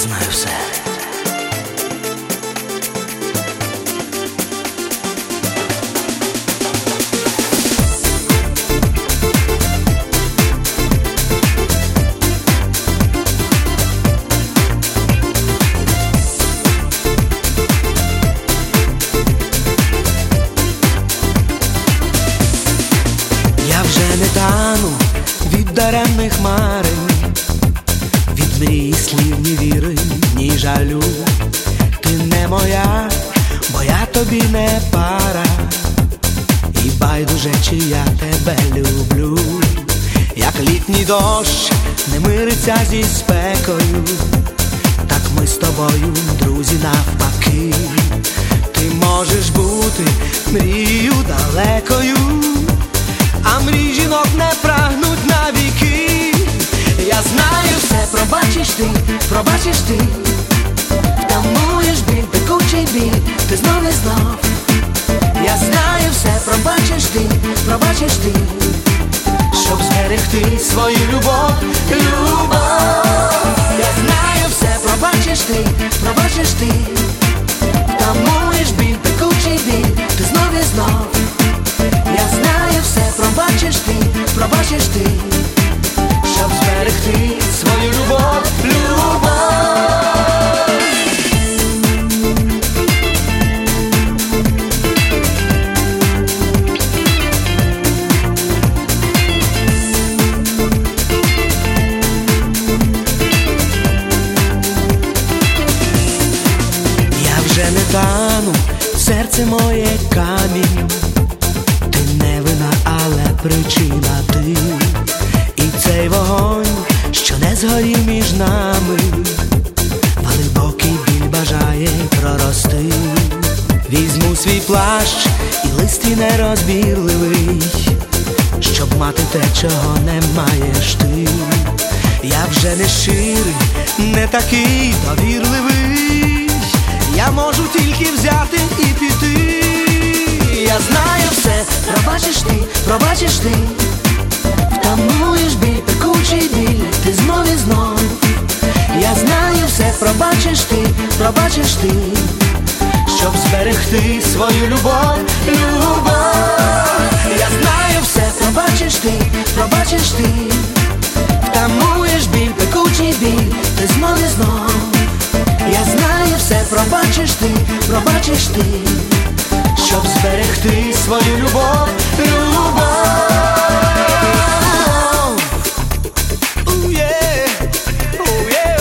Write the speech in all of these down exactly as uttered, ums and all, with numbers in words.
знаю все. Я вже не тану від даремних марень, від мрій, слів, ні віри, ні жалю. Ти не моя, бо я тобі не пара, і байдуже, чи я тебе люблю. Як літній дощ не мириться зі спекою, так ми з тобою, друзі, навпаки. Ти можеш бути мрією далекою, а мрій жінок не прагнуть навіки. Я знаю все, пробачиш ти, пробачиш ти, втамуєш біль, пекучий біль, ти знов і знов. Я знаю все, пробачиш ти, пробачиш ти, щоб зберегти свою любов, любов. Я знаю все, пробачиш ти, пробачиш ти, втамуєш біль, пекучий біль, ти знов і знов. Я знаю все, пробачиш ти, пробачиш ти, щоб зберегти свою любов, любов. Я вже не тану, серце моє камінь. Ти не вина, але причина ти. І цей вогонь, що не згорів між нами, глибокий біль бажає прорости. Візьму свій плащ і лист твій нерозбірливий, щоб мати те, чого не маєш ти. Я вже не щирий, не такий довірливий, я можу тільки взяти і піти. Я знаю все, пробачиш ти, пробачиш ти, втамуєш біль, пекучий біль, ти знов і знов. Я знаю все, пробачиш ти, пробачиш ти, щоб зберегти свою любов, любов. Я знаю все, пробачиш ти, пробачиш ти, втамуєш біль, пекучий біль, ти знов і знов. Я знаю все, пробачиш ти, пробачиш ти, щоб зберегти свою любов, любов. Ooh, yeah. Ooh, yeah.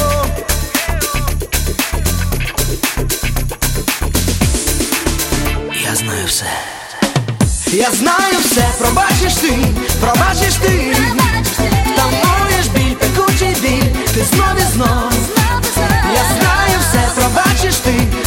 Я знаю все. Я знаю все, пробачиш ти, пробачиш ти, втамуєш біль, пекучий біль, ти знов і знов. Я знаю все, пробачиш ти,